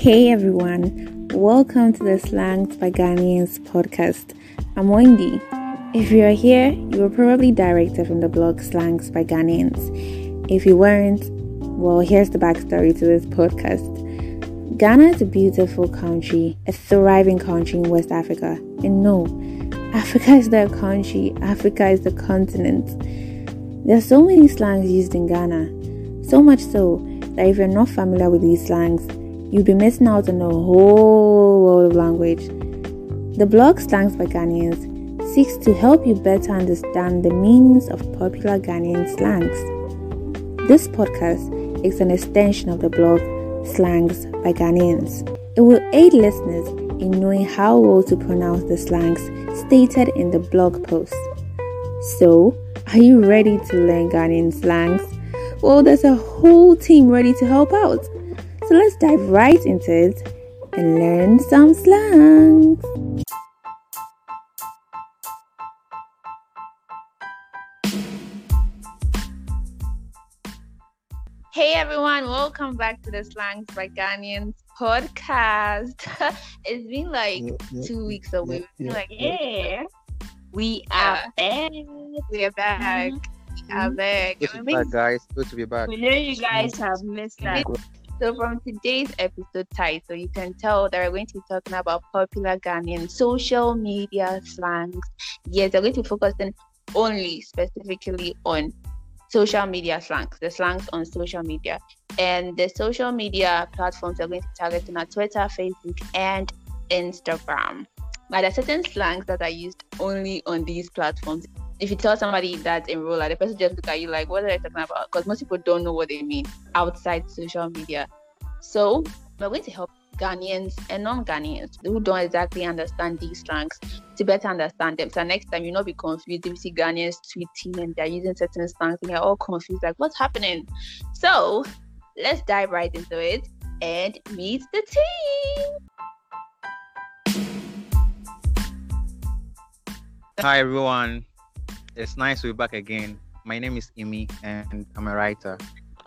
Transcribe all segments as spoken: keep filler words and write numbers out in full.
Hey everyone, welcome to the Slangs by Ghanaians podcast. I'm Wendy. If you are here, you were probably directed from the blog Slangs by Ghanaians. If you weren't, well, here's the backstory to this podcast. Ghana is a beautiful country, a thriving country in West Africa. And no, Africa is not a country, Africa is the continent. There are so many slangs used in Ghana, so much so that if you're not familiar with these slangs, you'll be missing out on a whole world of language. The blog Slangs by Ghanaians seeks to help you better understand the meanings of popular Ghanaian slangs. This podcast is an extension of the blog Slangs by Ghanaians. It will aid listeners in knowing how well to pronounce the slangs stated in the blog post. So, are you ready to learn Ghanaian slangs? Well, there's a whole team ready to help out. So let's dive right into it and learn some slangs. Hey everyone, welcome back to the Slangs by Ghanaians podcast. It's been like Yeah, yeah, two weeks away. yeah, We've been yeah, like, yeah. yeah, We are back. we are back. We are back. Good to And be we back, guys. Good to be back. We know you guys have missed made- us. So from today's episode title, you can tell that we're going to be talking about popular Ghanaian social media slangs. Yes, we're going to be focusing only specifically on social media slangs, the slangs on social media. And the social media platforms are going to be targeting at Twitter, Facebook, and Instagram. But there are certain slangs that are used only on these platforms. If you tell somebody that's in rural, the person just look at you like, what are they talking about? Because most people don't know what they mean outside social media. So we're going to help Ghanaians and non-Ghanaians who don't exactly understand these slangs to better understand them. So next time you'll not be confused if you see Ghanaians tweeting and they're using certain slangs and you're all confused, like what's happening? So let's dive right into it and meet the team. Hi, everyone. It's nice to be back again. My name is Imi, and I'm a writer.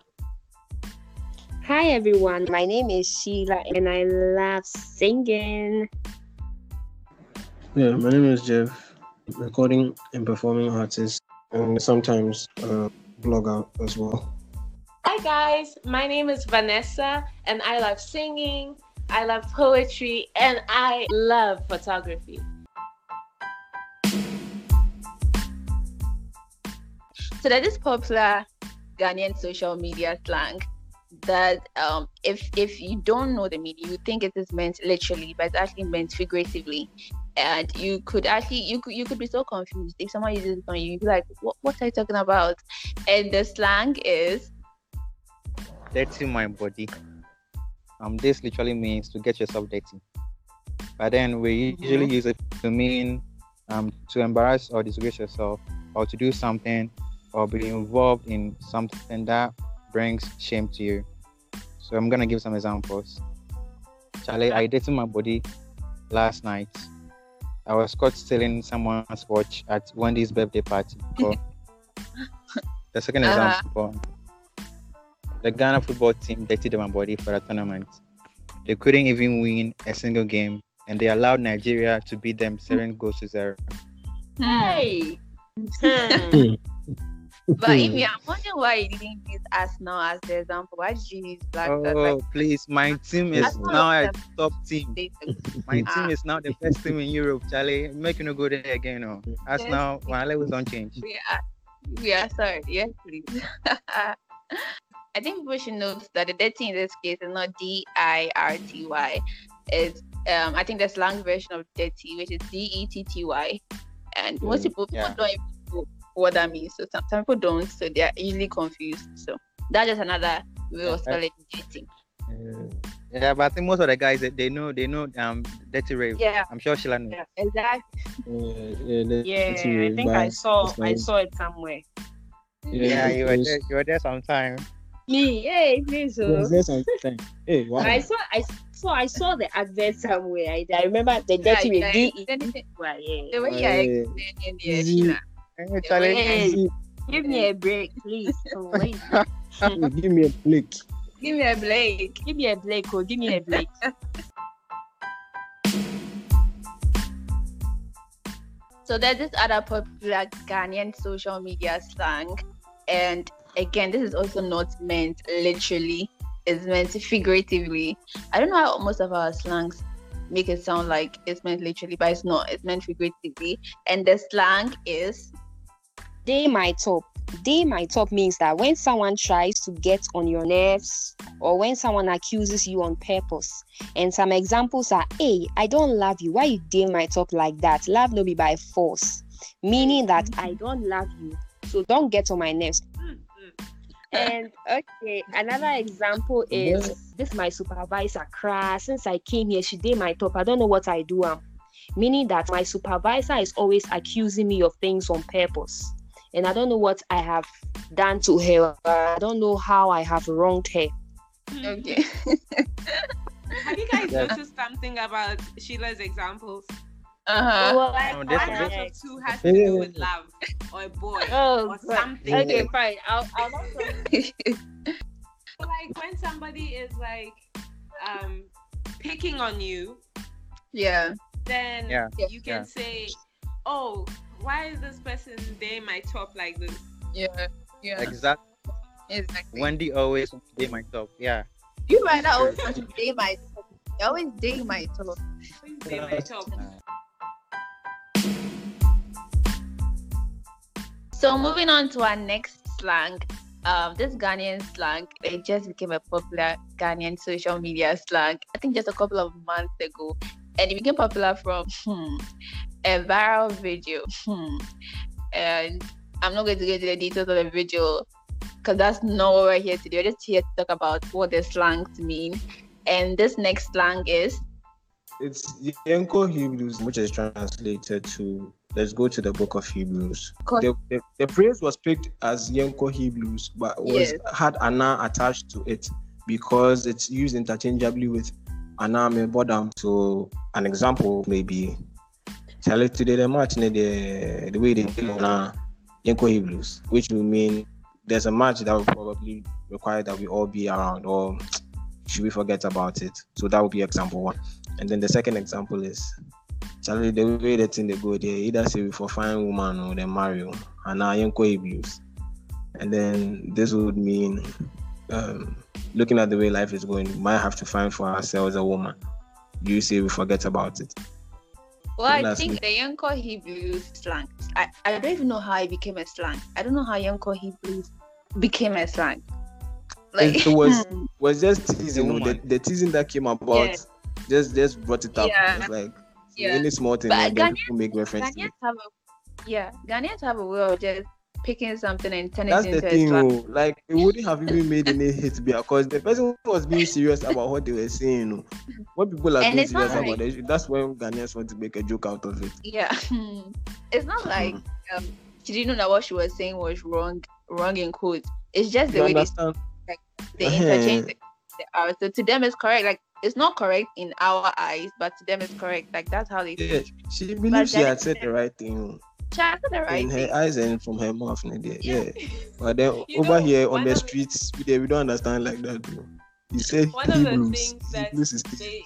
Hi everyone, my name is Sheila and I love singing. Yeah, my name is Jeff, recording and performing artist, and sometimes uh, blogger as well. Hi guys, my name is Vanessa and I love singing, I love poetry, and I love photography. So there's this popular Ghanaian social media slang that um, if if you don't know the meaning, you think it is meant literally, but it's actually meant figuratively. And you could actually you could you could be so confused if someone uses it on you. You'd be like, what what are you talking about? And the slang is Dirty my body. Um, this literally means to get yourself dirty. But then we usually use it to mean um to embarrass or disgrace yourself, or to do something, or be involved in something that brings shame to you. So I'm gonna give some examples. Charlie, I dated my body last night. I was caught stealing someone's watch at Wendy's birthday party. So, the second Uh-huh. example, the Ghana football team dated my body for a tournament. They couldn't even win a single game, and they allowed Nigeria to beat them seven goals to zero. Hey! Hmm. But Amy, I'm wondering why you didn't use Arsenal as the example. Why did you use Black Stars? Oh, Like, please, my team is Arsenal now a is top team. they- My Ah. team is now the best team in Europe, Charlie. Make you no go there again. No. As Yes. now, my levels don't change. we are we are sorry. Yes, please. I think people should note that the dirty in this case is not D I R T Y. It's um I think the slang version of dirty, which is D E T T Y. And most Mm, people, people yeah. don't even know what that means. So some, some people don't, so they're easily confused. So that's just another way of Yeah. spelling dirty. Uh, Yeah, but I think most of the guys they, they know they know um dirty rave. Yeah, I'm sure Sheila knows. yeah, exactly. yeah, yeah, the- Yeah, it's weird, I think but I saw it's I nice. saw it somewhere. Yeah, you were it was- there, you were there sometime. Me, hey, please. it oh. was there sometime. Hey, wow. I saw I saw I saw the advert somewhere. I, I remember the Yeah, dirty yeah, with D E. anything- Well, yeah. The way Uh, you're explaining the easy. Sheila. Hey, Charlie, Hey, See, give me a break, please. Oh, wait. give me a break. Give me a Blake. Give me a Blake, oh, give me a Blake. So there's this other popular Ghanaian social media slang, and again, this is also not meant literally; it's meant figuratively. I don't know how most of our slangs make it sound like it's meant literally, but it's not. It's meant figuratively, and the slang is They my top. They my top means that when someone tries to get on your nerves or when someone accuses you on purpose. And some examples are, hey, I don't love you. Why you dey my top like that? Love no be by force. Meaning that I don't love you. So don't get on my nerves. And okay, another example is this my supervisor cry. Since I came here, she did my top. I don't know what I do. Um, meaning that my supervisor is always accusing me of things on purpose. And I don't know what I have done to her. I don't know how I have wronged her. okay. Have you guys Yeah. noticed something about Sheila's examples? Uh-huh. Well, Like Oh, one this- out of two has to do with love or a boy Oh, or God. something. Okay, fine. I'll, I'll not Like when somebody is like um picking on you, yeah. then Yeah, you can yeah. say, "Oh, why is this person day my top like this?" Yeah. Yeah. Exactly. Exactly. Wendy always wants to be myself. Yeah. You might not always want to date my top. You always date my top. Please day my top. So moving on to our next slang, um, this Ghanaian slang, it just became a popular Ghanaian social media slang. I think just a couple of months ago, and it became popular from hmm, a viral video. Hmm, and I'm not going to get into the details of the video because that's not what we're here to do. We're just here to talk about what the slangs mean. And this next slang is It's Yenko Hebrews, which is translated to let's go to the book of Hebrews. Co- The, the, the phrase was picked as Yenko Hebrews, but was Yes. had Anna attached to it because it's used interchangeably with Anna Bodam. So an example maybe tell it today the match the the way they do on Yenko Hebrews, which will mean there's a match that will probably require that we all be around, or should we forget about it? So that would be example one. And then the second example is Charlie, the way that thing they go there, either say we for fine woman or they marry you, and now Yenko abuse. And then this would mean um, looking at the way life is going, we might have to find for ourselves a woman. You say we forget about it. well, I That's think me. the Yonko Hebrews slang. I, I don't even know how it became a slang. I don't know how Yonko Hebrews became a slang. It, it was hmm, was just teasing. The you know, the, woman. the teasing that came about Yeah. just just brought it up. Yeah. It's like Yeah. any small thing, But and then Ghanaians- people make reference to Ghanaians it. have a yeah, Ghanaians have a way of just picking something and turning That's it the into a thing, slang. oh, like it wouldn't have even made any hit because the person was being serious about what they were saying. You know. When people are And being it's not serious like- about it, that's when Ghanaians want to make a joke out of it. Yeah, it's not like um, she didn't know that what she was saying was wrong, wrong in quotes. It's just the You way they, understand? they Uh-huh. interchange the, the hours. So to them, it's correct. Like it's not correct in our eyes, but to them, it's correct. Like that's how they Yeah, think. she believes she then had it's- said the right thing She has said the right in her thing. eyes and from her mouth. no, there. Yeah. But then You over know, here on one the of the- streets, we, we don't understand like that. Bro. He said One of the Hebrews. things that Hebrews is they-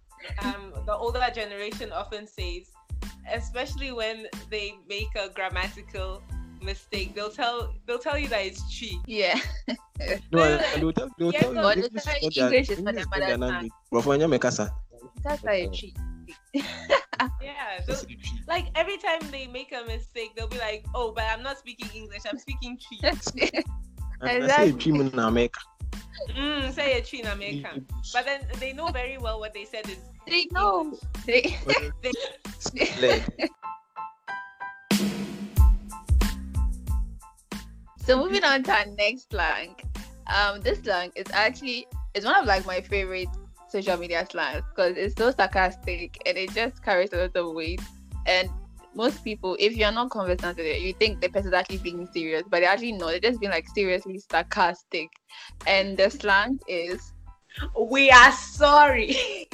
um, the older generation often says, especially when they make a grammatical mistake, they'll tell they'll tell you that it's chi. Yeah. No, and they'll tell, they'll Yeah, tell you but they English, tell you not their- English is not English their their mother language. But for Nyame Kasa, That's how you treat. Yeah, that's they'll- the truth. like every time they make a mistake, they'll be like, "Oh, but I'm not speaking English. I'm speaking chi." And I Exactly. say treatment in America. mm, say a chi in American. But then they know very well what they said is They know. They, Like, So moving on to our next slang. Um, this slang is actually it's one of like my favorite social media slangs because it's so sarcastic and it just carries a lot of weight. And most people, if you're not conversant with it, you think the person's actually being serious, but they're actually not. They're just being like seriously sarcastic. And the slang is "We are sorry."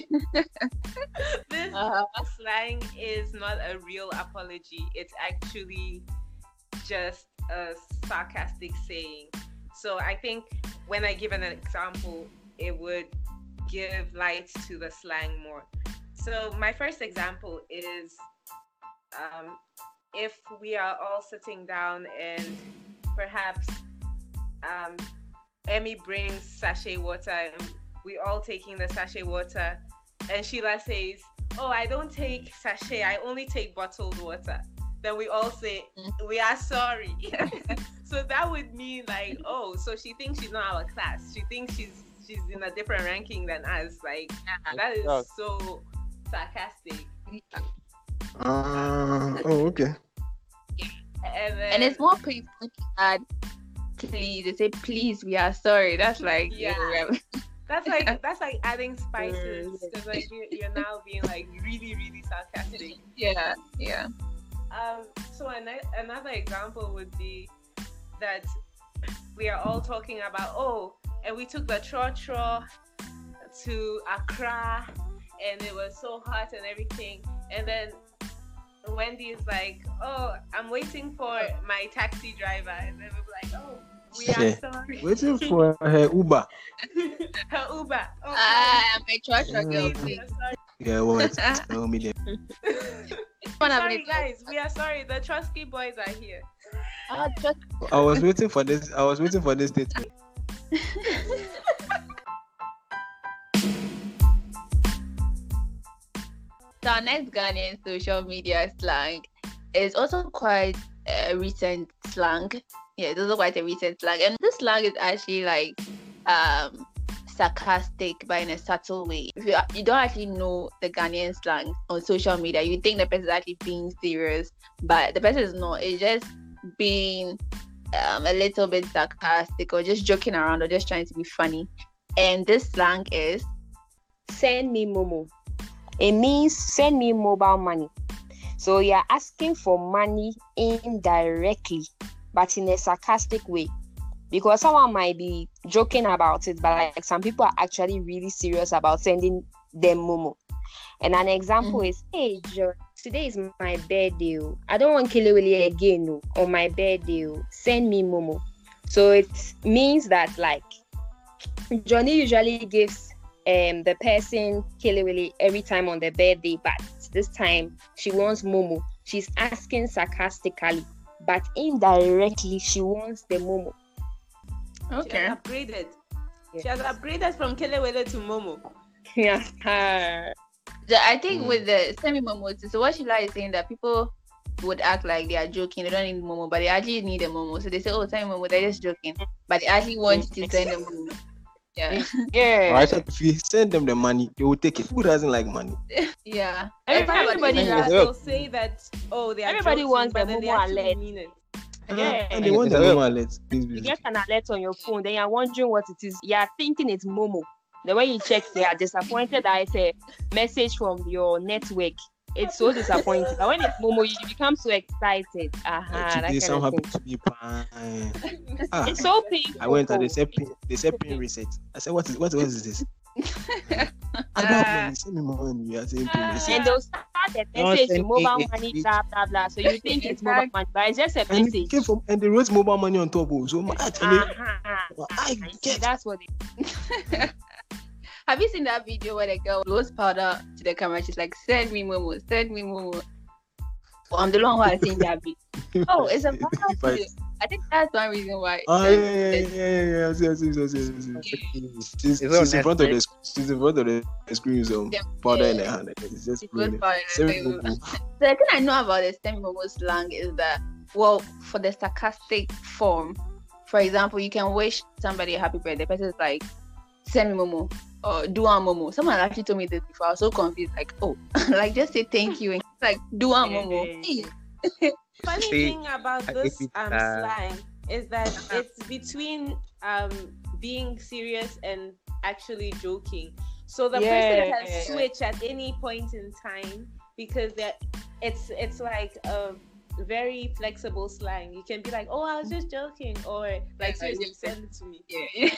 This uh, slang is not a real apology. It's actually just a sarcastic saying. So I think when I give an example, it would give light to the slang more. So my first example is um, if we are all sitting down and perhaps um, Emmy brings sachet water and we all taking the sachet water, and Sheila says, oh, I don't take sachet, I only take bottled water. Then we all say, we are sorry. So that would mean like, oh, so she thinks she's not our class. She thinks she's she's in a different ranking than us. Like, that is so sarcastic. Uh, oh, okay. And, then, and it's more painful to add please. They say please, we are sorry. That's like yeah. That's like that's like adding spices because like you, you're now being like really really sarcastic. Yeah, yeah. Um. So an- another example would be that we are all talking about oh, and we took the trotro to Accra, and it was so hot and everything, and then Wendy is like, oh, I'm waiting for my taxi driver, and then we're like, oh. We are sorry. Waiting for her Uber. Her Uber. Oh, ah, my church girl. Yeah, what? Tell me then. Sorry, guys. We are sorry. The Trotsky boys are here. Uh, just... I was waiting for this. I was waiting for this statement. So our next Ghanaian social media slang is also quite a recent slang. Yeah, it's also quite a recent slang. And this slang is actually like um, sarcastic, but in a subtle way. If you, you don't actually know the Ghanaian slang on social media, you think the person is actually being serious, but the person is not. It's just being um, a little bit sarcastic or just joking around or just trying to be funny. And this slang is send me momo. It means send me mobile money. So you're asking for money indirectly, but in a sarcastic way, because someone might be joking about it, but like some people are actually really serious about sending them momo. And an example mm. is, hey John, today is my birthday. I don't want Kelewele again no, on my birthday. Send me momo. So it means that like Johnny usually gives um the person Kelewele every time on their birthday, but this time she wants momo. She's asking sarcastically, but indirectly she wants the momo. Okay. She has upgraded. Yes. She has upgraded from Kelewele to momo. Yeah. I think mm. with the semi momos, so what Sheila is saying that people would act like they are joking, they don't need momo, but they actually need a momo. So they say, oh, semi momo, they're just joking, but they actually want to send a momo. Yeah. Yeah. Right, so if you send them the money, they will take it. Who doesn't like money? Yeah. Everybody, everybody will say that. Oh, they are everybody joking, wants but the then they momo actually alert. mean it. Yeah. And they want the momo alert. You get an alert on your phone, then you're wondering what it is. You're thinking it's momo. The way you check, they are disappointed that it's a message from your network. It's so disappointing. But when it's momo, you become so excited. Uh-huh, Today, some happy to be fine. Ah, it's so painful. I went and they said pin, they said pin reset. I said, what is what, what is this? I don't know. Send me money. You are saying pin reset. And they'll start the message to mobile money, blah blah blah. So you think it's mobile money, but it's just a and message. It came from, and they wrote mobile money on top. So much. Uh-huh. I get. That's what it. Have you seen that video where the girl blows powder to the camera? She's like, send me momo, send me momo. Well, I'm the one who has seen that video. Oh, it's a viral video. I think that's one reason why. Oh, yeah, yeah, yeah, yeah, yeah. Yes, yes, yes, yes, yes. She's, she's in front of the she's in front of the screen, so yeah, powder yeah. in her hand. It's just brilliant. So the thing I know about the semi momo slang is that, well, for the sarcastic form, for example, you can wish somebody a happy birthday. The person is like, send me momo. Or do a momo. Someone actually told me this before. I was so confused. Like, oh, like just say thank you and like do a momo. Funny thing about this um slang is that it's between um being serious and actually joking. So the yeah. person can switch at any point in time because it's it's like a very flexible slang. You can be like, oh, I was just joking, or like seriously send it to me. Yeah.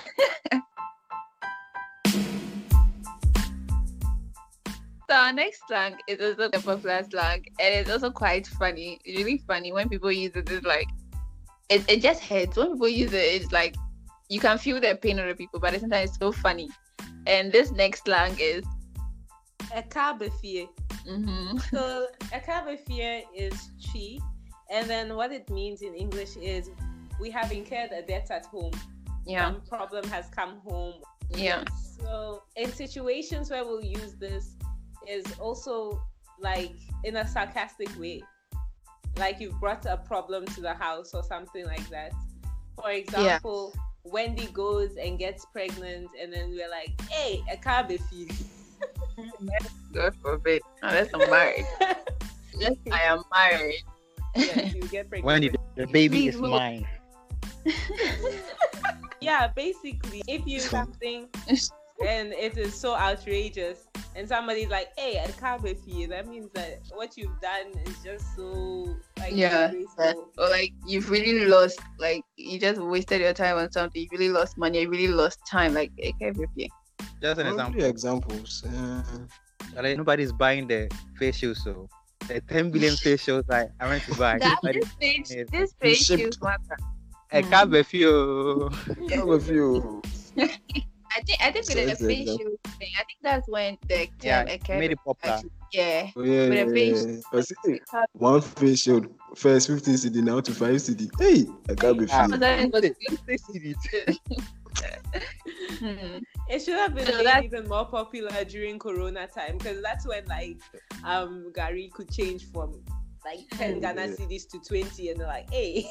So our next slang is also a popular slang, and it's also quite funny. It's really funny when people use it. It's like it, it just hurts when people use it. It's like you can feel the pain of the people, but at the same time it's so funny. And this next slang is A cabafie. mm-hmm. So a cabafie is chi, and then what it means in English is we have incurred a debt at home. Yeah. Some problem has come home. Yeah. So in situations where we'll use this is also like in a sarcastic way. Like you've brought a problem to the house or something like that. For example, yeah. Wendy goes and gets pregnant and then we're like, hey, a cabafie. God forbid. Unless I'm married. Yes, I am married. Yes, you get pregnant. Wendy, the baby Please is move. mine. Yeah, basically, if you do something and it is so outrageous and somebody's like, hey, I can't be you, that means that what you've done is just so like yeah, disgraceful. or like you've really lost, like you just wasted your time on something, you really lost money, you really lost time, like it can't be. Just an Probably example. examples. Uh, Like, nobody's buying the facial, so the ten billion facials I, I went to buy. That Nobody- this page, Yeah. this page shipped. is matter. I can't be few. how with you? I think I think So with the it's an facial thing, I think that's when the Yeah, term it yeah, made it popular. yeah. Oh, yeah, With a yeah, face. yeah. But see, one facial first fifty C D now to five C D. Hey, I can't be Ah. free. That was- They see it. Hmm. It should have been So made that's- even more popular during Corona time because that's when like um Gary could change from like ten Ghana Yeah. cedis to twenty and they're like, hey.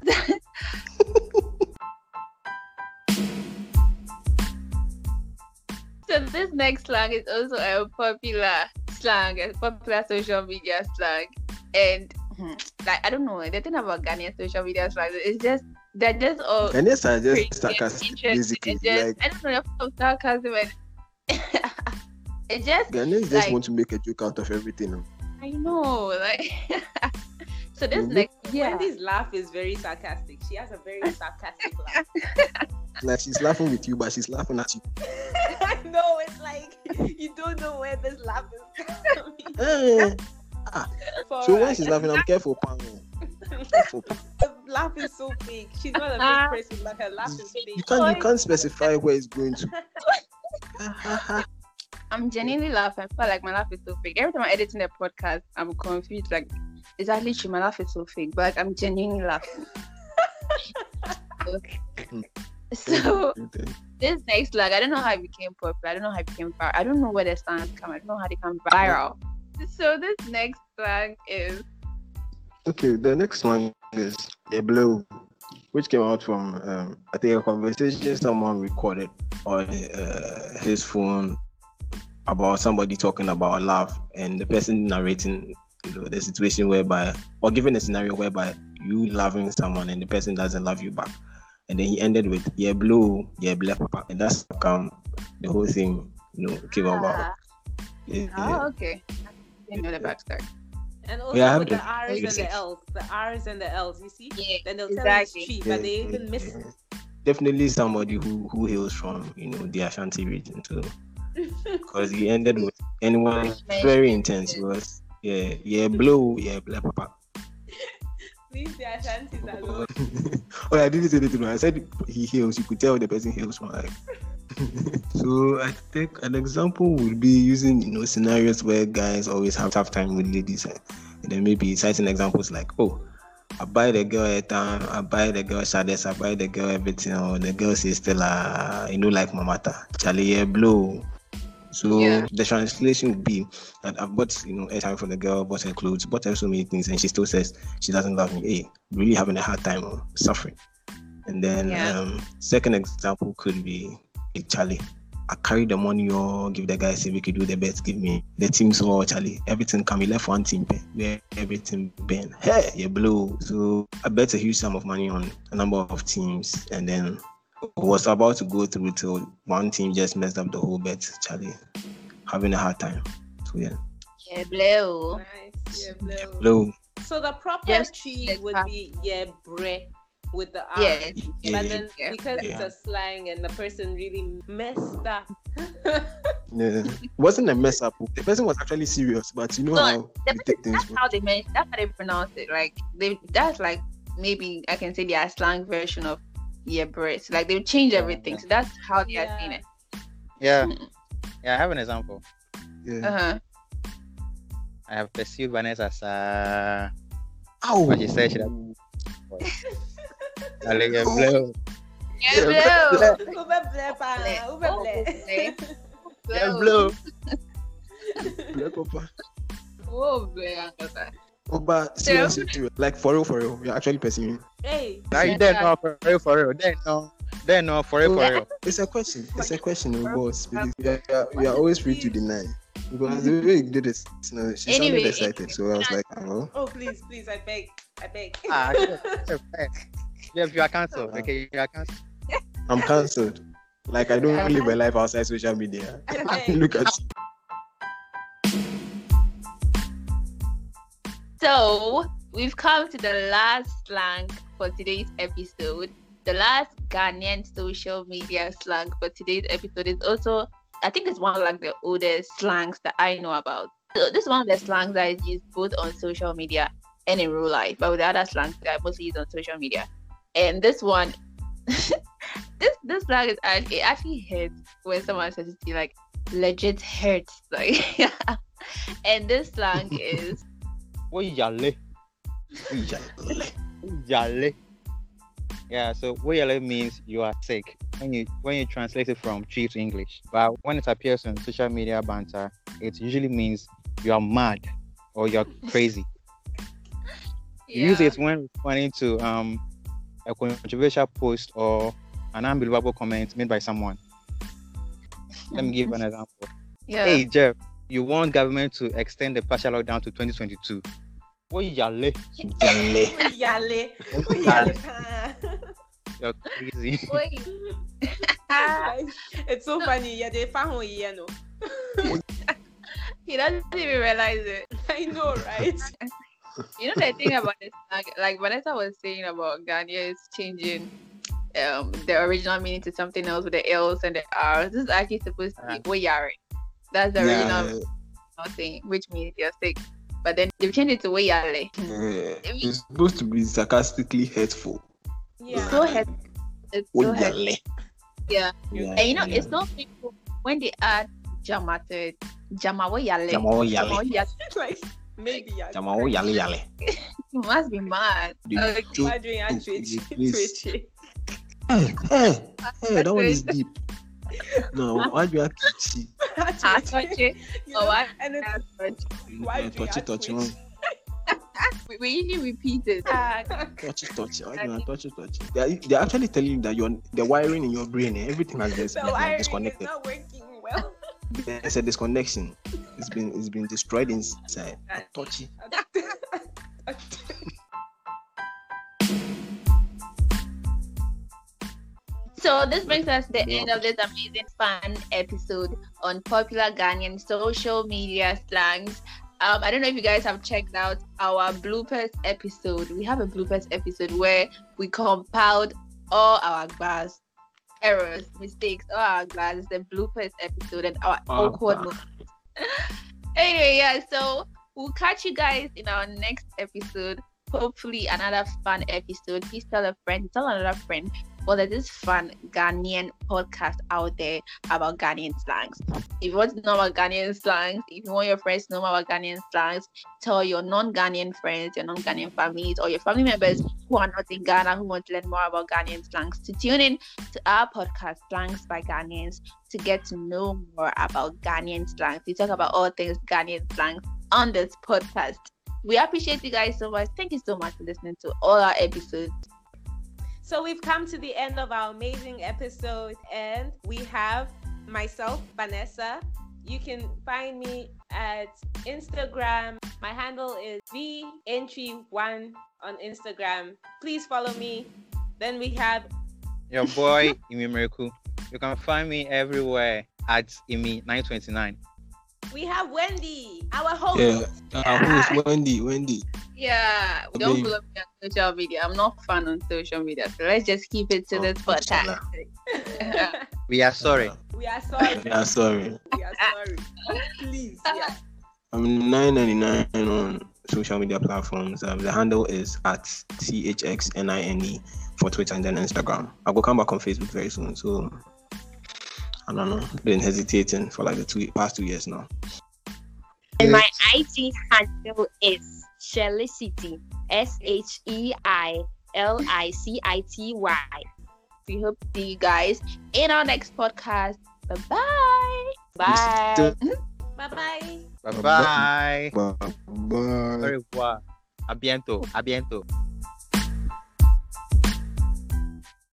So this next slang is also a popular slang, a popular social media slang, and hmm, like I don't know, the thing about Ghanaian social media slang is just they're just all And yes, I crazy just and sarcastic, interesting basically. and just, Like, I don't know, you're full of sarcasm and it just Ghanaians just like- want to make a joke out of everything. no? I know, like so this Mhm. next yeah. Wendy's laugh is very sarcastic. She has a very sarcastic laugh. Like, she's laughing with you, but she's laughing at you. I know, it's like you don't know where this laugh is coming Eh, from. so when she's laughing, I'm careful, Pam. Careful, Pam. The laugh is so big. She's not a Ah. big person, but her laugh is You big. can't, you can't specify where it's going to. I'm genuinely laughing. I feel like my laugh is so fake. Every time I'm editing a podcast, I'm confused. Like, is that literally my laugh is so fake? But like, I'm genuinely laughing. Okay. So this next slang, I don't know how it became popular. I don't know how it became viral. I don't know where the slangs come. I don't know how they come viral. So this next slang is Okay, the next one is a blow, which came out from um, I think a conversation someone recorded on uh, his phone about somebody talking about love, and the person narrating, you know, the situation whereby, or given a scenario whereby you loving someone and the person doesn't love you back, and then he ended with yeah blue, yeah black papa, and that's how come the whole thing, you know, came about. ah, Yeah, oh, okay. I didn't know the backstory. And also Yeah, I have with the the- R's and basics. the L's. The R's and the L's, you see? Yeah, Then they'll exactly. tell you it's cheap, yeah, but they yeah, even miss yeah. Definitely somebody who who hails from, you know, the Ashanti region too, because he ended with anyone Which meant- very intense. It was yeah yeah blue, yeah black papa. Leave the Ashantis alone. Oh, I didn't say anything. I said he hails. You could tell the person hails from like. So I think an example would be using, you know, scenarios where guys always have tough time with ladies, eh, and then maybe citing examples like, oh, I buy the girl a time, I buy the girl shades, I buy the girl everything, or the girl says still, uh, you know, like mamata, Charlie, yeah, blow. So Yeah. the translation would be that I've bought, you know, airtime for the girl, bought her clothes, bought her so many things, and she still says she doesn't love me. Hey, really having a hard time or suffering. And then Yeah. um, second example could be, hey, Charlie, I carry the money or give the guy, say we could do the best, give me the team. So Charlie, everything can be left one team, pay, where everything been. Hey, you blow. So I bet a huge sum of money on a number of teams, and then was about to go through till one team just messed up the whole bet. Charlie having a hard time. So yeah, Yeah, blue. Nice. Yeah, blue. blow. So the proper Just tree let's would have- be yeah bre with the R. Yes. But then Yeah. because Yeah. it's a slang and the person really messed up. Yeah, it wasn't a mess up. The person was actually serious, but you know No, how The we take things. That's how they mention. That's how they pronounce it. Like they, that's like maybe I can say their slang version of your breast. Like they'll change Yeah, everything. yeah. So that's how they are Yeah. saying it. Yeah, yeah. I have an example. Yeah. Uh-huh. I have pursued Vanessa as uh, Ow. what she said. She had, I like a blow. Yeah, blow. Ube ble pa, ube ble. Yeah, blow. Black Papa. Oh, blow. Oh, but seriously, too, like for real, for real, you're actually pursuing. Hey, Now you there no for real, for real. Then no, then no for real, for real. It's a question. It's a question, oh, boss. Because we are, we are, we are always free to deny. Because the way you did it, you know, she Anyway, sounded excited. So I was like, oh. oh please, please, I beg, I beg. Ah, yeah, you are cancelled. Okay, you are cancelled. I'm cancelled. Like I don't live my life outside social media. I beg. Look at you. So we've come to the last slang for today's episode. The last Ghanaian social media slang for today's episode is also, I think it's one of like the oldest slangs that I know about. So this is one of the slangs that is used both on social media and in real life, but with the other slangs that I mostly use on social media. And this one, this this slang is actually, it actually hurts when someone says it to you, like legit hurts. Like, and this slang is What yale? Yale. Yeah, so what yale means you are sick when you when you translate it from Twi to English. But when it appears on social media banter, it usually means you are mad or you're crazy. You use it when responding to um a controversial post or an unbelievable comment made by someone. Let me give an example. Yeah. Hey Jeff, you want government to extend the partial lockdown to twenty twenty-two. What yale? Yale. Yale, yale pa. You're crazy. Wait. It's so funny. Yeah, they found who you know. He doesn't even realize it. I know, right? You know the thing about this, like, like Vanessa was saying about Ghanaians changing um the original meaning to something else with the L's and the R's. This is actually supposed to be Wayare. That's the original Yeah. thing, which means you're sick. But then they've changed it to Wayale. Yeah. It's supposed to be sarcastically hurtful. Yeah. So head, it's so Oh, head. yale. Yeah. Yeah, And you know, yeah. it's not people when they add Jama to it. Jama Wayale. Jamao yale. Jama Wayale. Like maybe yeah. Jamao yale yale. You must be mad. The Okay. joke Why do you is twitch? please. Twitch. Hey, hey, hey, that one is deep. No, why do you have to see? I touch it. You Oh, know, I and it's, I touch. Why do you touch it, have touch twitch? it, We, we usually repeat it. Ah, touch it, touch it. Why do you touch it, touch it? They're, they're actually telling you that you're the wiring in your brain and everything has been So wiring is disconnected. not working well. There's a disconnection. It's been it's been destroyed inside. Touch it. So this brings us to the end of this amazing fun episode on popular Ghanaian social media slangs. Um, I don't know if you guys have checked out our bloopers episode. We have a bloopers episode where we compiled all our bars, errors, mistakes, all our bars, the bloopers episode and our Oh, awkward wow. moments. Anyway, yeah, so we'll catch you guys in our next episode. Hopefully another fun episode. Please tell a friend, tell another friend. Well, there's this fun Ghanaian podcast out there about Ghanaian slangs. If you want to know about Ghanaian slangs, if you want your friends to know about Ghanaian slangs, tell your non-Ghanaian friends, your non-Ghanaian families, or your family members who are not in Ghana who want to learn more about Ghanaian slangs to tune in to our podcast, Slangs by Ghanaians, to get to know more about Ghanaian slangs. We talk about all things Ghanaian slangs on this podcast. We appreciate you guys so much. Thank you so much for listening to all our episodes. So we've come to the end of our amazing episode, and we have myself, Vanessa. You can find me at Instagram. My handle is the entry one on Instagram. Please follow me. Then we have Your boy Imi Miracle. You can find me everywhere at Imi nine twenty-nine. we have Wendy, our host. Yeah. Uh, who is Wendy? Wendy. Yeah, Okay. don't follow me on social media. I'm not fun on social media, so let's just keep it to Oh, this podcast. We are sorry. We are sorry. Yeah, sorry. We are sorry. Please. Yeah. I'm nine ninety-nine on social media platforms. Um, the handle is at C H X N I N E for Twitter and then Instagram. I will come back on Facebook very soon. So I don't know. Been hesitating for like the two past two years now. And my I G handle is Shelicity. S H E I L I C I T Y. We hope to see you guys in our next podcast. Bye-bye. Bye. Bye-bye. Bye bye. Bye. Bye. Au revoir. A bientôt. A bientôt.